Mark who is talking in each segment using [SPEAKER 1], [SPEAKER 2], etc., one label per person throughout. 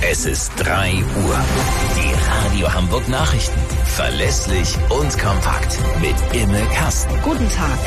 [SPEAKER 1] Es ist 3 Uhr. Die Radio Hamburg Nachrichten. Verlässlich und kompakt. Mit Imme Kasten.
[SPEAKER 2] Guten Tag.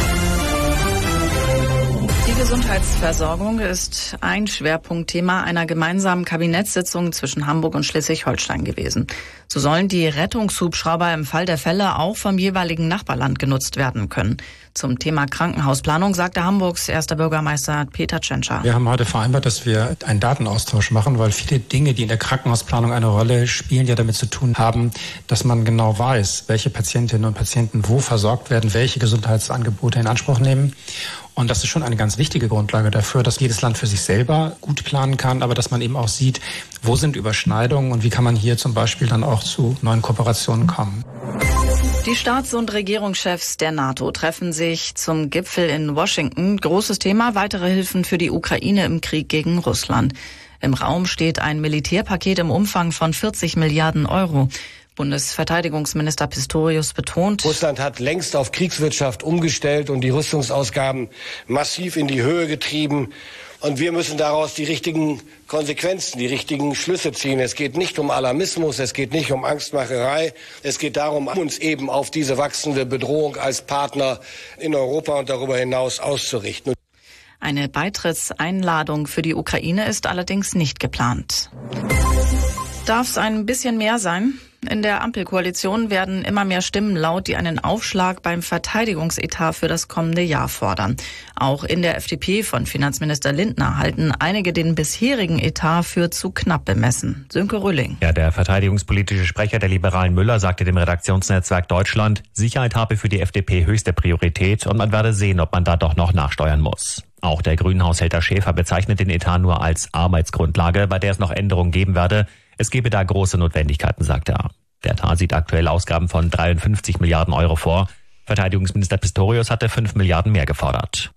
[SPEAKER 2] Die Gesundheitsversorgung ist ein Schwerpunktthema einer gemeinsamen Kabinettssitzung zwischen Hamburg und Schleswig-Holstein gewesen. So sollen die Rettungshubschrauber im Fall der Fälle auch vom jeweiligen Nachbarland genutzt werden können. Zum Thema Krankenhausplanung sagte Hamburgs erster Bürgermeister Peter Tschentscher.
[SPEAKER 3] Wir haben heute vereinbart, dass wir einen Datenaustausch machen, weil viele Dinge, die in der Krankenhausplanung eine Rolle spielen, ja damit zu tun haben, dass man genau weiß, welche Patientinnen und Patienten wo versorgt werden, welche Gesundheitsangebote in Anspruch nehmen. Und das ist schon eine ganz wichtige Grundlage dafür, dass jedes Land für sich selber gut planen kann, aber dass man eben auch sieht, wo sind Überschneidungen und wie kann man hier zum Beispiel dann auch zu neuen Kooperationen kommen.
[SPEAKER 2] Die Staats- und Regierungschefs der NATO treffen sich zum Gipfel in Washington. Großes Thema: weitere Hilfen für die Ukraine im Krieg gegen Russland. Im Raum steht ein Militärpaket im Umfang von 40 Milliarden Euro. Bundesverteidigungsminister Pistorius betont:
[SPEAKER 4] Russland hat längst auf Kriegswirtschaft umgestellt und die Rüstungsausgaben massiv in die Höhe getrieben. Und wir müssen daraus die richtigen Konsequenzen, die richtigen Schlüsse ziehen. Es geht nicht um Alarmismus, es geht nicht um Angstmacherei. Es geht darum, uns eben auf diese wachsende Bedrohung als Partner in Europa und darüber hinaus auszurichten.
[SPEAKER 2] Eine Beitrittseinladung für die Ukraine ist allerdings nicht geplant. Darf es ein bisschen mehr sein? In der Ampelkoalition werden immer mehr Stimmen laut, die einen Aufschlag beim Verteidigungsetat für das kommende Jahr fordern. Auch in der FDP von Finanzminister Lindner halten einige den bisherigen Etat für zu knapp bemessen. Sönke Rülling.
[SPEAKER 5] Ja, der verteidigungspolitische Sprecher der Liberalen Müller sagte dem Redaktionsnetzwerk Deutschland, Sicherheit habe für die FDP höchste Priorität und man werde sehen, ob man da doch noch nachsteuern muss. Auch der Grünen-Haushälter Schäfer bezeichnet den Etat nur als Arbeitsgrundlage, bei der es noch Änderungen geben werde. Es gebe da große Notwendigkeiten, sagte er. Der Etat sieht aktuell Ausgaben von 53 Milliarden Euro vor. Verteidigungsminister Pistorius hatte 5 Milliarden mehr gefordert.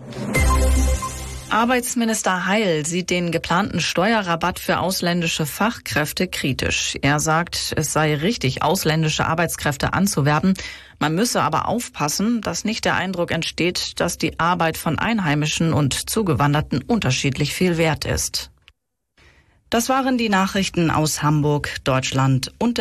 [SPEAKER 2] Arbeitsminister Heil sieht den geplanten Steuerrabatt für ausländische Fachkräfte kritisch. Er sagt, es sei richtig, ausländische Arbeitskräfte anzuwerben. Man müsse aber aufpassen, dass nicht der Eindruck entsteht, dass die Arbeit von Einheimischen und Zugewanderten unterschiedlich viel wert ist. Das waren die Nachrichten aus Hamburg, Deutschland und